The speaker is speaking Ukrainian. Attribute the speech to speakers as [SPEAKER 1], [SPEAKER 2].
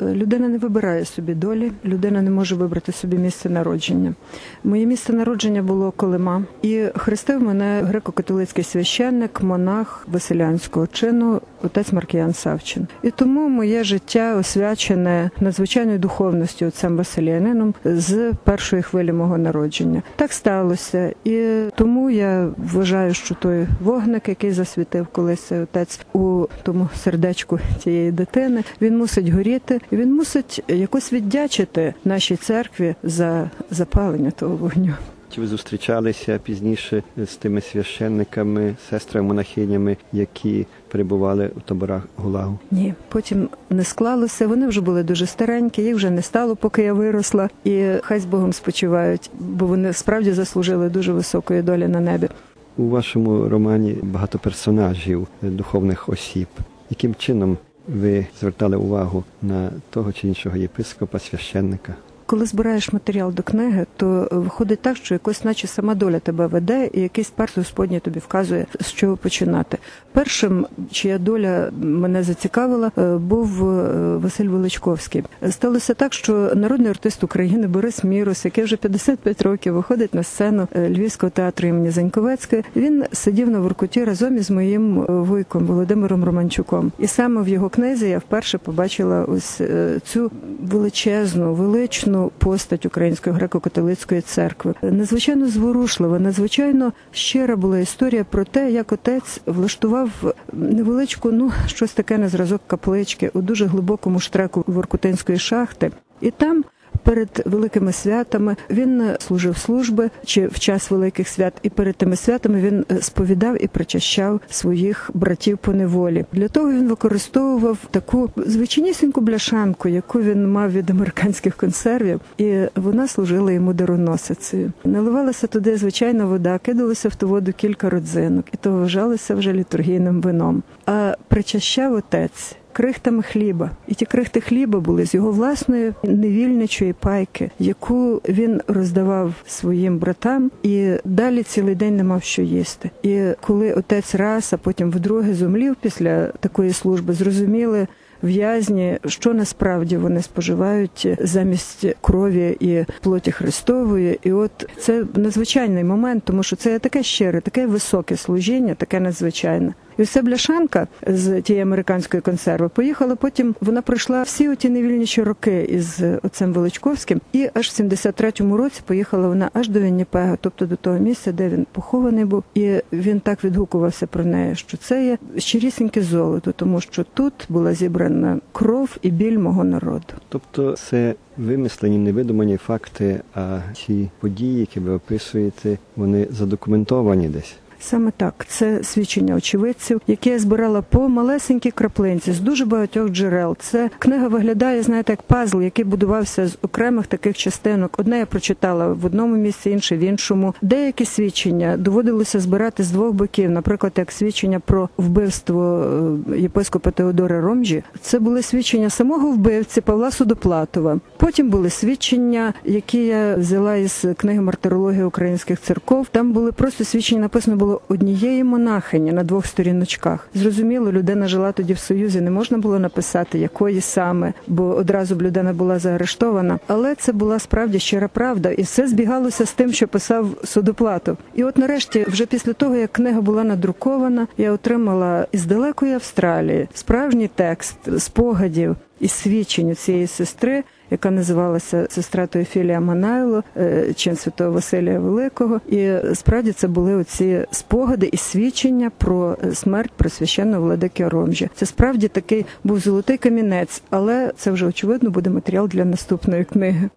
[SPEAKER 1] людина не вибирає собі долі, людина не може вибрати собі місце народження. Моє місце народження було Колима, і хрестив мене греко-католицький священник, монах василянського чину, отець Маркіян Савчин. І тому моє життя освячене надзвичайною духовністю отцем Василіянином з першої хвилі мого народження. Так сталося, і тому я вважаю, що той вогник, який засвітив колись отець у тому сердечку тієї дитини, він мусить горіти, і він мусить якось віддячити нашій церкві за запалення того вогню.
[SPEAKER 2] Чи ви зустрічалися пізніше з тими священниками, сестрами-монахинями, які перебували у таборах ГУЛАГу?
[SPEAKER 1] Ні, потім не склалося, вони вже були дуже старенькі, їх вже не стало, поки я виросла, і хай з Богом спочивають, бо вони справді заслужили дуже високої долі на небі.
[SPEAKER 2] У вашому романі багато персонажів, духовних осіб. Яким чином ви звертали увагу на того чи іншого єпископа, священника?
[SPEAKER 1] Коли збираєш матеріал до книги, то виходить так, що якось наче сама доля тебе веде, і якийсь перст Господній тобі вказує, з чого починати. Першим, чия доля мене зацікавила, був Василь Величковський. Сталося так, що народний артист України Борис Мірус, який вже 55 років виходить на сцену Львівського театру імені Заньковецької, він сидів на Воркуті разом із моїм вуйком Володимиром Романчуком. І саме в його книзі я вперше побачила ось цю величезну, величну постать Української греко-католицької церкви. Надзвичайно зворушлива, надзвичайно щира була історія про те, як отець влаштував невеличку, щось таке на зразок каплички у дуже глибокому штреку Воркутинської шахти. І там перед великими святами він служив служби, чи в час великих свят, і перед тими святами він сповідав і причащав своїх братів по неволі. Для того він використовував таку звичайнісіньку бляшанку, яку він мав від американських консервів, і вона служила йому дароносицею. Наливалася туди звичайна вода, кидалося в ту воду кілька родзинок, і то вважалося вже літургійним вином. А причащав отець крихтами хліба. І ті крихти хліба були з його власної невільничої пайки, яку він роздавав своїм братам, і далі цілий день не мав що їсти. І коли отець раз, а потім вдруге зумлів після такої служби, зрозуміли в'язні, що насправді вони споживають замість крові і плоті Христової. І от це надзвичайний момент, тому що це таке щире, таке високе служіння, таке надзвичайне. І вся бляшанка з тієї американської консерви поїхала потім, вона пройшла всі оті невільничі роки із отцем Величковським, і аж в 73-му році поїхала вона аж до Вінніпега, тобто до того місця, де він похований був. І він так відгукувався про неї, що це є щирісіньке золото, тому що тут була зібрана кров і біль мого народу.
[SPEAKER 2] Тобто це вимислені, невидумані факти, а ці події, які ви описуєте, вони задокументовані десь?
[SPEAKER 1] Саме так. Це свідчення очевидців, які я збирала по малесенькій краплинці з дуже багатьох джерел. Це книга виглядає, знаєте, як пазл, який будувався з окремих таких частинок. Одне я прочитала в одному місці, інше в іншому. Деякі свідчення доводилося збирати з двох боків. Наприклад, як свідчення про вбивство єпископа Теодора Ромжі. Це були свідчення самого вбивці Павла Судоплатова. Потім були свідчення, які я взяла із книги «Мартирологія українських церков». Там були просто свідчення, написано було однієї монахині на 2 сторіночках. Зрозуміло, людина жила тоді в Союзі, не можна було написати, якої саме, бо одразу б людина була заарештована. Але це була справді щира правда, і все збігалося з тим, що писав Судоплатов. І от нарешті, вже після того, як книга була надрукована, я отримала із далекої Австралії справжній текст спогадів і свідчень цієї сестри, яка називалася сестра Теофілія Манайло, чин святого Василія Великого. І справді це були оці спогади і свідчення про смерть пресвященного владики Ромжі. Це справді такий був золотий камінець, але це вже, очевидно, буде матеріал для наступної книги.